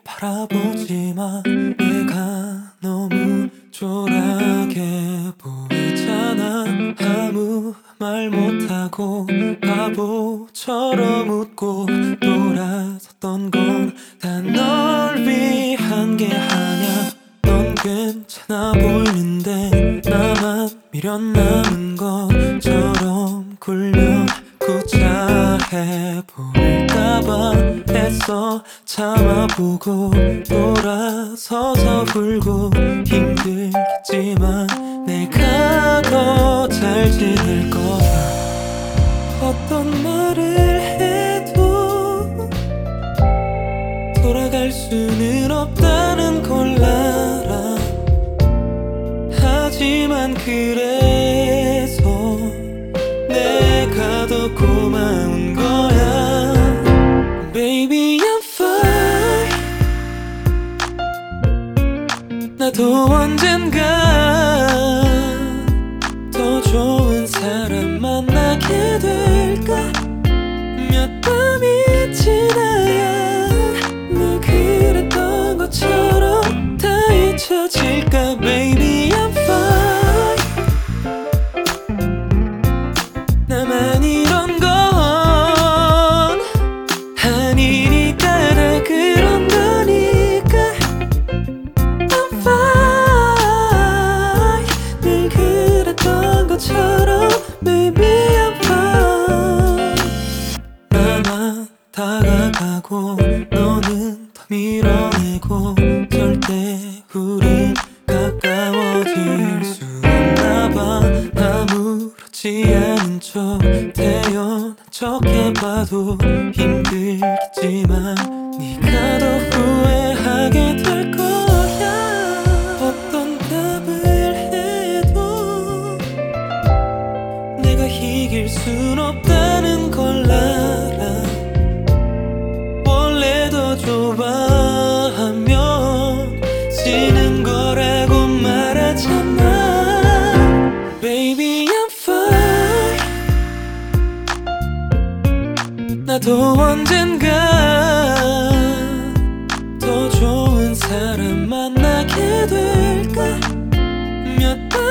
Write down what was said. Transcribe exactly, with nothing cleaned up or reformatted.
바라보지마. 내가 너무 초라하게 보이잖아. 아무 말 못하고 바보처럼 웃고 돌아섰던 건 다 널 위한 게 아냐. 넌 괜찮아 보이는데 나만 미련 남은 것처럼 굴면 구차해 보일까봐 애써 참아보고 돌아서서 울고 힘들겠지만 내가 더 잘 지낼 거야. 어떤 말을 해도 돌아갈 수는 없다는 걸 알아. 하지만 그래서 내가 더 고마운 거야. Baby I'm fine. 나도 언젠가 더 좋은 사람 만나게 될까. 몇 밤이 지나야 늘 그랬던 것처럼 다 잊혀질까. Baby I'm fine. 나만 이런 건 아니니까 다 그런 거니까. I'm fine. 늘 그랬던 것처럼 Baby I'm fine. 나만 다가가고 너는 더 밀어내고 절대 우린 가까워질 수 없나봐. 아무렇지 않은 척 태연한 척 해봐도 힘들겠지만 네가 더 후회하게 될 거야. 어떤 답을 해도 내가 이길 순 없다는 걸 알아. 원래 더 좋아하면 지는 거라고 말하잖아. Baby I'm fine. 나도 언젠가 더 좋은 사람 만나게 될까. 몇 번